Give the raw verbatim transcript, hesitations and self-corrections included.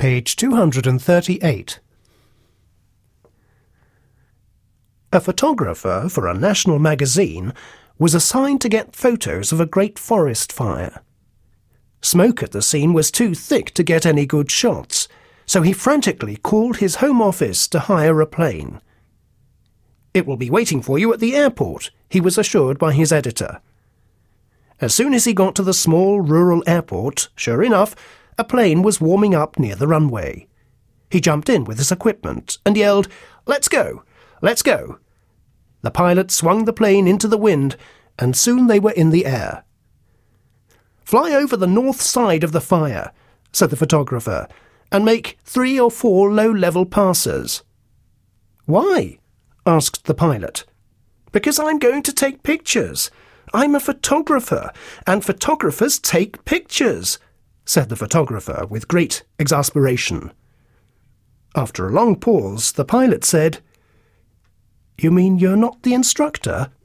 Page two hundred thirty-eight. A photographer for a national magazine was assigned to get photos of a great forest fire. Smoke at the scene was too thick to get any good shots, so he frantically called his home office to hire a plane. "It will be waiting for you at the airport," he was assured by his editor. As soon as he got to the small rural airport, sure enough, a plane was warming up near the runway. He jumped in with his equipment and yelled, "Let's go! Let's go!" The pilot swung the plane into the wind, and soon they were in the air. "Fly over the north side of the fire," said the photographer, "and make three or four low-level passes." "Why?" asked the pilot. "Because I'm going to take pictures. I'm a photographer, and photographers take pictures," said the photographer with great exasperation. After a long pause, the pilot said, "You mean you're not the instructor?"